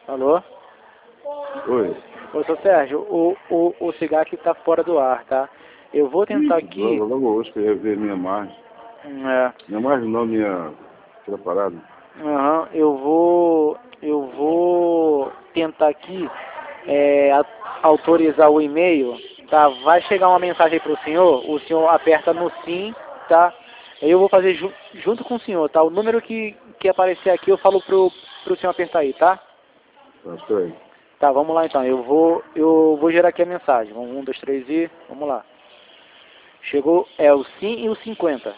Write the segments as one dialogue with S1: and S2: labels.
S1: Alô?
S2: Oi.
S1: Ô, seu Sérgio, o cigarro aqui tá fora do ar, tá? Eu vou tentar aqui...
S2: Logo hoje que eu ia ver minha margem.
S1: É.
S2: Minha margem não, minha preparada.
S1: Aham, eu vou tentar aqui autorizar o e-mail, tá? Vai chegar uma mensagem para o senhor aperta no sim, tá? Eu vou fazer junto com o senhor, tá? O número que aparecer aqui eu falo pro senhor apertar aí, tá?
S2: Espera aí.
S1: Tá, vamos lá então. Eu vou gerar aqui a mensagem. 1, 2, 3 e vamos lá. Chegou, o sim e o 50.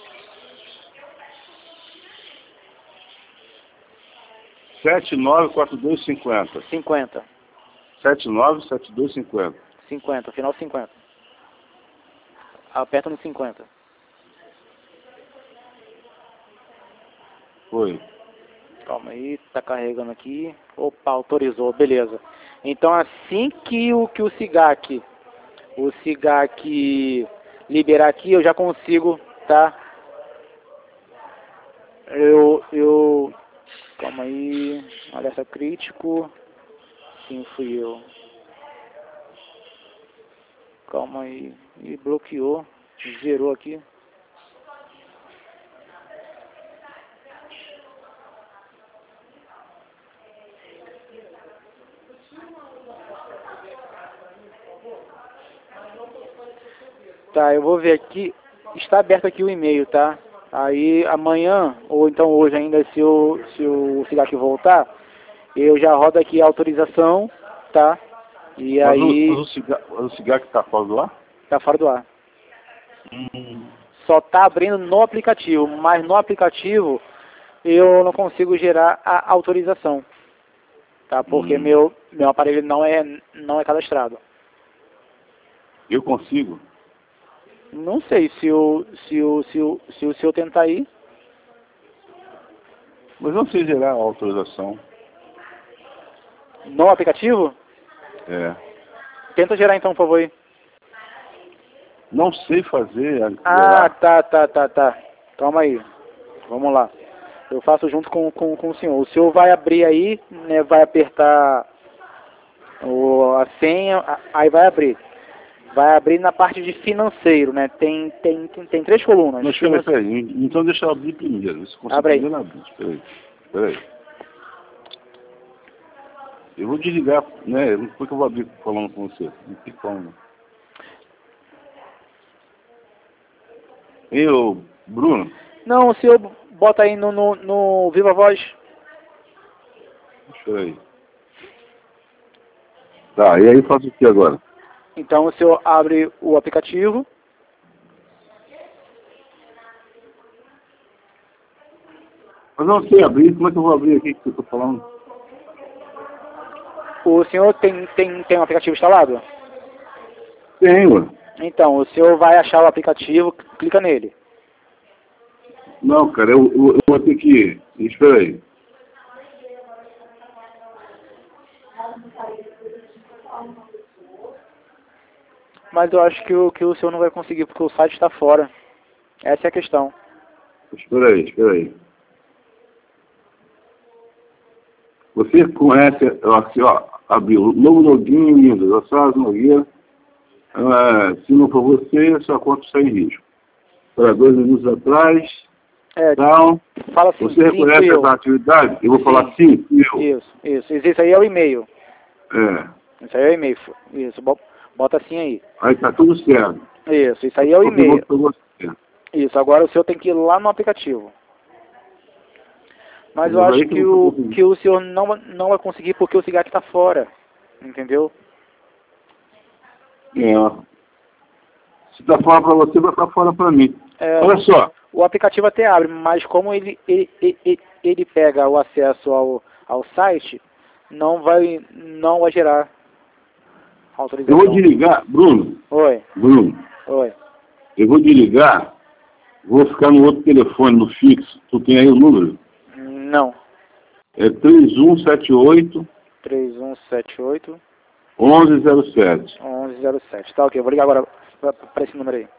S2: 794250.
S1: 50.
S2: 797250.
S1: 50, final 50. Aperta no 50.
S2: Foi.
S1: Calma aí, tá carregando aqui. Opa, autorizou, beleza. Então assim que o SIGAC liberar aqui, eu já consigo, tá? Calma aí, alerta crítico. Sim, fui eu. Calma aí, e bloqueou, zerou aqui. Tá, eu vou ver aqui, está aberto aqui o e-mail, tá? Aí amanhã, ou então hoje ainda, se o SIGAC voltar, eu já rodo aqui a autorização, tá? E
S2: Mas
S1: aí...
S2: o cigarro que tá fora do ar?
S1: Tá fora do ar. Só tá abrindo no aplicativo, mas no aplicativo eu não consigo gerar a autorização, tá? Porque meu aparelho não é cadastrado.
S2: Eu consigo.
S1: Não sei se o senhor tentar aí.
S2: Mas não sei gerar a autorização.
S1: No aplicativo?
S2: É.
S1: Tenta gerar então, por favor aí.
S2: Não sei fazer.
S1: Ah, tá. Calma aí. Vamos lá. Eu faço junto com o senhor. O senhor vai abrir aí, né? Vai apertar a senha, aí vai abrir. Vai abrir na parte de financeiro, né? Tem 3 colunas.
S2: Mas espera aí. Então deixa eu abrir primeiro. Se conseguir
S1: Abre aí.
S2: primeiro abrir. Espera aí. Eu vou desligar, né? Depois que eu vou abrir falando com você. Não tem como. E o Bruno?
S1: Não, o senhor bota aí no Viva Voz.
S2: Espera aí. Tá, e aí faço o que agora?
S1: Então o senhor abre o aplicativo.
S2: Mas não sei abrir, como é que eu vou abrir aqui que eu tô falando?
S1: O senhor tem um aplicativo instalado?
S2: Tenho.
S1: Então, o senhor vai achar o aplicativo, clica nele.
S2: Não, cara, eu vou ter que... Espera aí.
S1: Mas eu acho que o senhor não vai conseguir, porque o site está fora. Essa é a questão.
S2: Espera aí. Você conhece, assim, ó, abriu novo login em Windows, Assaz Nogueira. Se não for você, sua conta está em risco. Para 2 minutos atrás, então,
S1: fala assim,
S2: você reconhece essa atividade? Eu vou falar sim, eu.
S1: Isso. Isso aí é o e-mail.
S2: É.
S1: Isso aí é o e-mail. Isso, bota assim aí.
S2: Aí tá tudo certo.
S1: Isso aí é o e-mail.
S2: Você.
S1: Isso, agora o senhor tem que ir lá no aplicativo. Mas eu acho que o senhor não vai conseguir porque o cigarro está fora. Entendeu?
S2: Se tá fora para você, vai estar fora para mim. Olha só.
S1: O aplicativo até abre, mas como ele pega o acesso ao site, não vai gerar autorização.
S2: Eu vou desligar, Bruno.
S1: Oi.
S2: Bruno.
S1: Oi.
S2: Eu vou desligar, vou ficar no outro telefone, no fixo. Tu tem aí o número?
S1: Não.
S2: É 3178
S1: 3178
S2: 1107.
S1: 1107. Tá, ok. Eu vou ligar agora para esse número aí.